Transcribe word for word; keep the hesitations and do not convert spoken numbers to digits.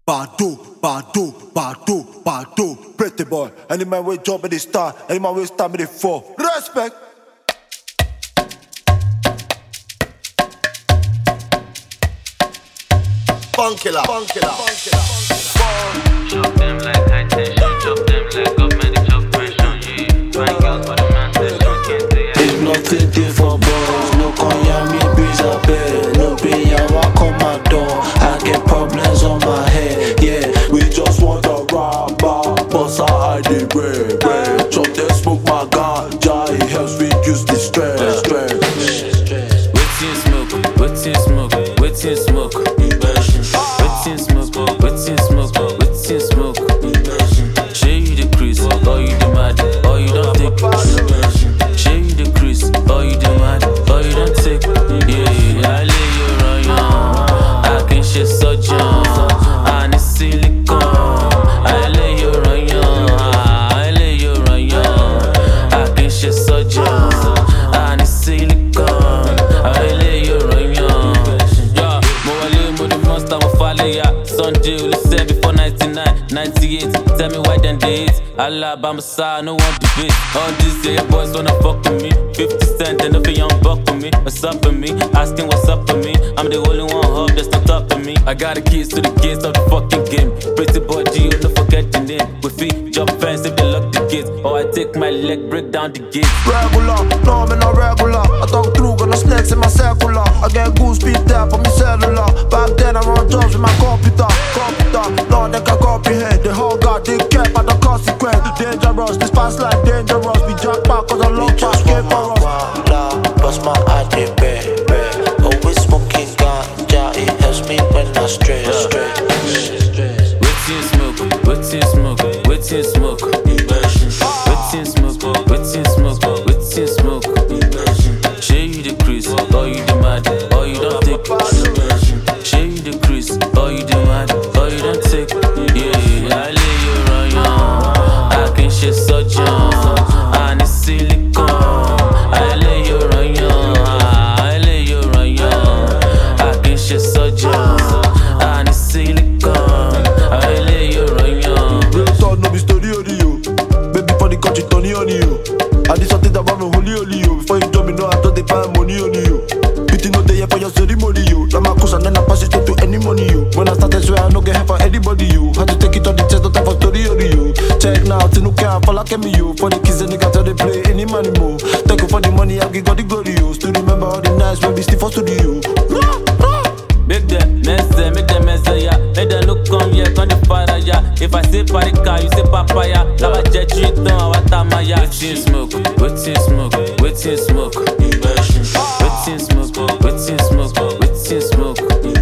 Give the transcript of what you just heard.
Bado, Bado, Bado, Bado. Pretty boy, any man will jump in the star, any man will stand me the fall. Respect. Funk killer, funk killer, funk killer. Chop them like high tension, chop them like government, chop pension. Yeah, fine girls for the man, they don't can't say I. It's nothing there for boys, no Kanye, breeze a bed. No pay, I walk on my door. I get problems on my head, yeah. We just want a rapper, boss I the bread, bread. Chop them, smoke my ganja, it helps reduce the stress, stress. Waiting smoke, waiting smoke, waiting smoke. Waiting smoke, waiting smoke, waiting smoke. Show you the crease, or you the mad, or you don't take it. Show you the crease, or you the mad, or you don't take it. Yeah, I lay you run, I can shit so young. I need silicone. I lay you run, I lay you run, I can shit so young. I need silicone. I lay you run, yeah. Mo wale mo the monster mo fale ya. Sunday only said before ninety-nine, ninety-eight. Tell me why then they hate. Alabama side, no one debate. All these yeah, boys wanna fuck with me. fifty cent and if young buck with me. What's up with me? Asking what's up with me. I'm the only one hub that's not top of me. I got the keys to the gates of the fucking game. Pretty boy G, you don't forget the name. With feet, jump fence if they lock the gates. Or I take my leg, break down the gates. Regular, no, I'm not regular. I talk through, gonna snakes in my circular. I get goose beat tap on my cellular. Back then I run jobs with my computer. Computer, no, they can comprehend. The whole god, they care about the consequence. Dangerous, this past life dangerous. We jack back cause I love pass came for us. Bust my eye, baby. Always smoking ganja, it helps me when I stress, stress. Waiting smoke, waiting smoke, waiting smoke. Waiting smoke, waiting smoke, waiting smoke. Show you the crease, or you the mad, or you don't take it. Show you the crease, or you the mad, or you don't take it. Yeah, I lay you run, I can shit so young. I need silicone. I lay you run, I lay you run, I can shit so young. I need silicone. I lay you run. Real talk, no be story on you. Baby for the country, Tony on you. I did something that want me holy on you. Before you jump me, know I thought they find money on you. Beating no day for your ceremony, you. Like my cause and then I pass it to any money, you. When I started swear I no get help for anybody, you. Had to take it on the chest, no time for story on you. Check now, till no care for like me, you. For the kids and niggas, they play any money move. Thank you for the money, I give God the glory, you. Still remember all the nights when we still for studio. Make them mess, make them mess, yeah. Make them look come here, come the fire, yeah. If I say parika, you say papaya. Now I jet you down, what am I, yeah. Waiting smoke, waiting smoke, waiting smoke. Waiting smoke, waiting smoke, waiting smoke.